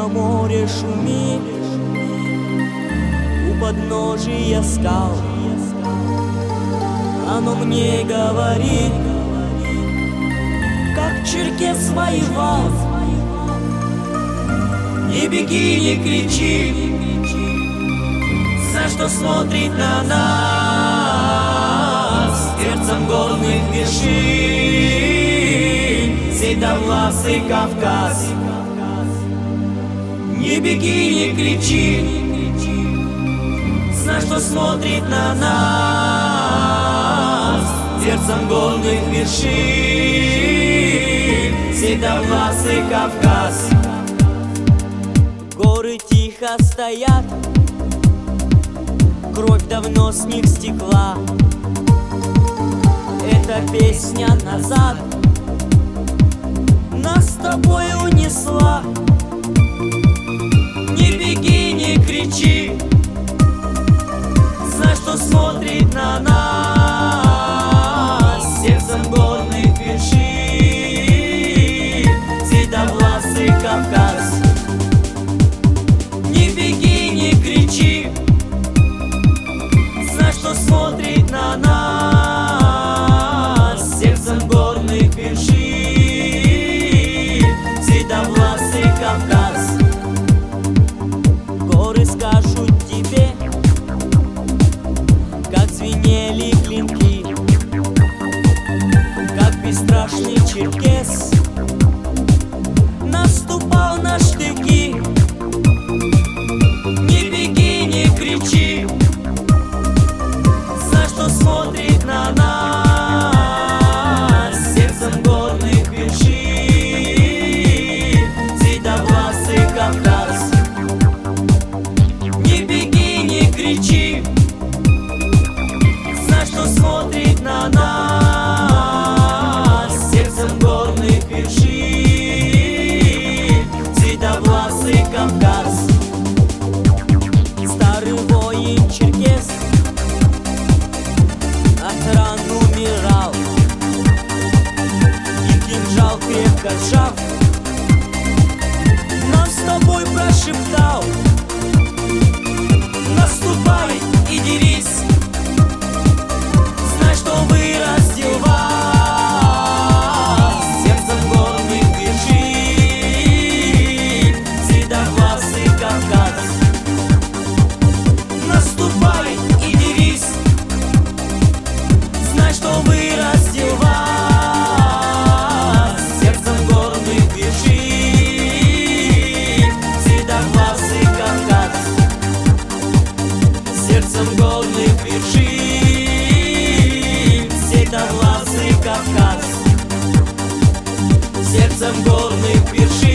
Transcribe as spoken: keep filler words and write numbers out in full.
Тихо море шумит у подножия скал. Оно мне говорит, как черкес воевал. Не беги, не кричи, за что смотрит на нас сердцем горных вершин седовласый Кавказ. Не беги, не кричи, за что смотрит на нас сердцем горных вершин седовласый Кавказ. Горы тихо стоят, кровь давно с них стекла. Эта песня назад нас с тобой унесла. Не беги, не кричи, за что смотрит на нас сердцем горных вершин седовласый Кавказ. Не беги, не кричи, за что смотрит на нас сердцем горных вершин седовласый Кавказ. Горы скажут тебе, как звенели клинки, как бесстрашный черкес наступал на штыки. Не беги, не кричи, за что смотрит на нас сердцем горных вершин седовласый Кавказ. Не беги, не кричи, за что смотрит на нас сердцем горных вершин седовласый Кавказ. Старый воин черкес от ран умирал, и кинжал крепко сжав нам с тобой прошептал: наступай и дерись, знай, что вырастил вас сердцем горных вершин седовласый Кавказ. Наступай и дерись, знай, что вырастил вас сердцем горных вершин седовласый Кавказ. Сердцем горных вершин седовласый Кавказ. Сердцем горных вершин